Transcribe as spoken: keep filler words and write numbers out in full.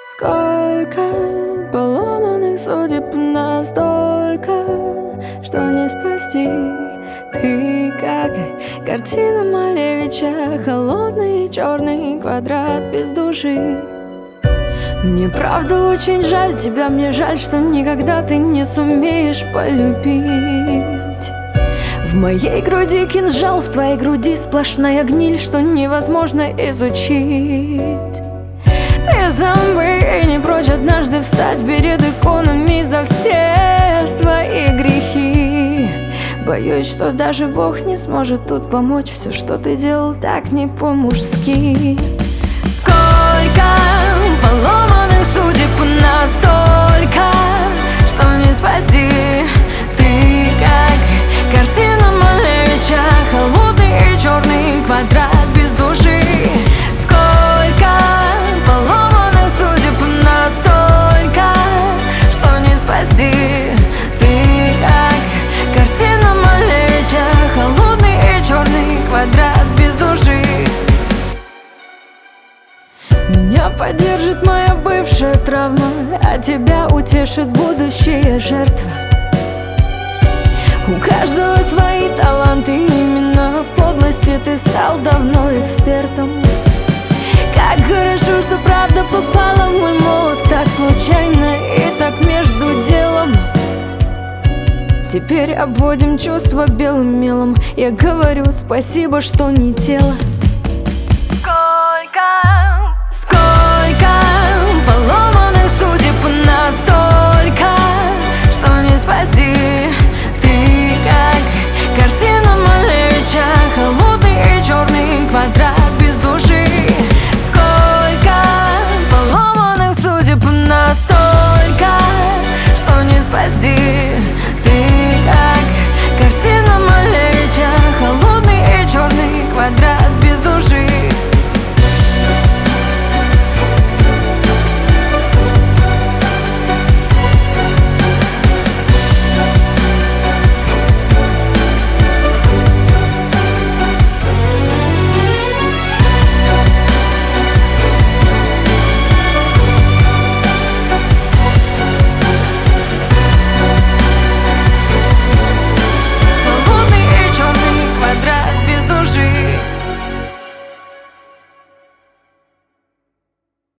Сколько поломанных судеб настолько, что не спасти. Ты как картина Малевича, холодный черный квадрат без души. Мне правда очень жаль тебя, мне жаль, что никогда ты не сумеешь полюбить. В моей груди кинжал, в твоей груди сплошная гниль, что невозможно изучить. Ты зомби и не прочь однажды встать перед иконами за все свои грехи. Боюсь, что даже Бог не сможет тут помочь. Все, что ты делал, так не по-мужски. Сколько поломанных судеб настолько, что не спасти. Ты как картина Малевича, холодный и черный квадрат без души. Сколько поломанных судеб настолько, что не спасти. Ты как картина Малевича, холодный и черный квадрат без души. Меня поддержит моя бывшая травма, а тебя утешит будущая жертва. У каждого свои таланты, именно в подлости ты стал давно экспертом. Как хорошо, что правда попала в мой мозг так случайно и так между делом. Теперь обводим чувства белым мелом. Я говорю спасибо, что не тело. Сколько